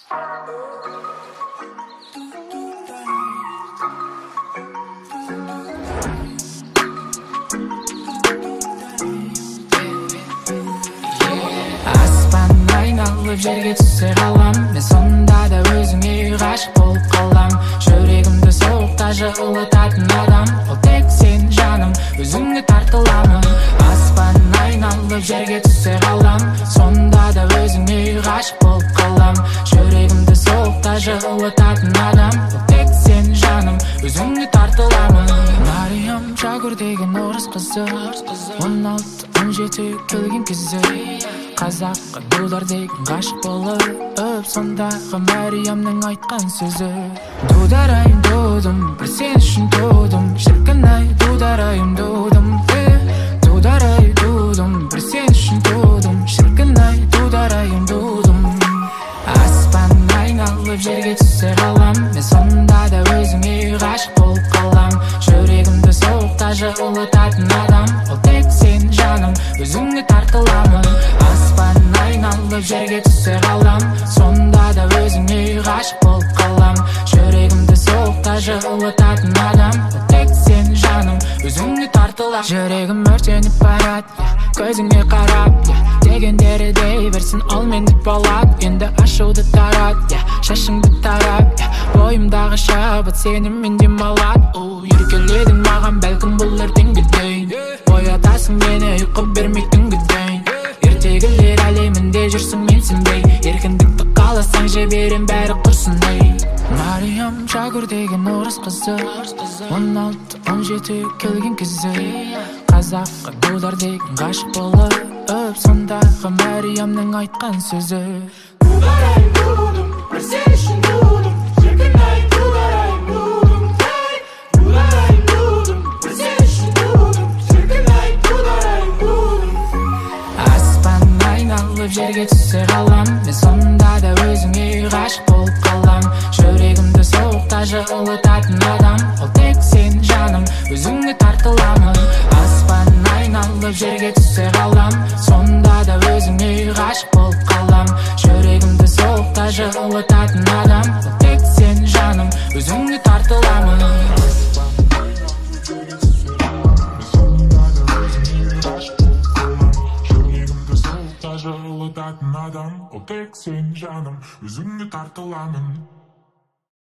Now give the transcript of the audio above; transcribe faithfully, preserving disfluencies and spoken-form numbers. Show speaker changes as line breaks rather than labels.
Аспан айналып жерге түссе қалам, мен сонда да өзіңе ғашық болып қалам. Жүрегімді соғықта жылытатын адам, ол тек сен жаным, өзіңе тартыламын. Аспан айналып жерге түссе қалам, сонда да өзіңе ғашық болып қалам. Жүрегімді соғықта жылытатын адам, ол тек сен жаным, өзіңе тартыламын. Мариям Жагур деген орыс қызы, он алты он жеті келген кезде қазаққа дудар деген ғашық болып, сондағы Мариямның айтқан сөзі: дударайым дудым, бір сен үшін тудым, шіркін-ай дударайым дудым, дударай дудым, бір сен үшін тудым, шіркін-ай дударайым дудым. Аспан айналып жерге түссе қалам, мен сонда да өзіңе ғашық болып қалам. Жүрегімді соғықта жылытатын адам, ол тек сен жаным, өзіңе тартыламын. Аспан айналып жерге түссе қалам, сонда да өзіңе ғашық болып қалам. Жүрегімді соғықта жылытатын адам, ол тек сен жаным, өзіңе тартыламын. Жүрегім өртеніп барады, көзіңе қарап, дегендері дей берсін, ол мендік болады. Енді ашуды тарат, шашыңды тарап, бойымдағы шабыт сеніммен демалады. Еркеледің маған бәлкім бұл ертеңге дейін, оятасың мені ұйқы бермей күнге дейін. Ертегілер әлемінде жүрсің менсінбей, еркіндікті қаласаң жіберем бәрі құрсын ей. Мариям Жагур деген орыс қызы, он алты он жеті келген кезде қазаққа дудар деген ғашық болып, сондағы Мариямның айтқан сөзі: дударайым дудым, бір сен үшін тудым, шіркін-ай дударайым дудым, дударайым дудым, бір сен үшін тудым, шіркін-ай дударайым дудым. Аспан айналып жерге түссе қалам, мен сонда да өзіңе ғашық болып қалам. Жүрегімді соғықта жылытатын адам, ол тек сен жаным, өзіңе тартыламын. Аспан айналып жерге түссе қалам, сонда да өзіңе ғашық болып қалам. Жүрегімді соғықта жылытатын адам, ол тек сен жаным, өзіңе тартыламын.
Жылытатын адам, ол тек сен жаным, өзіңе тартыламын.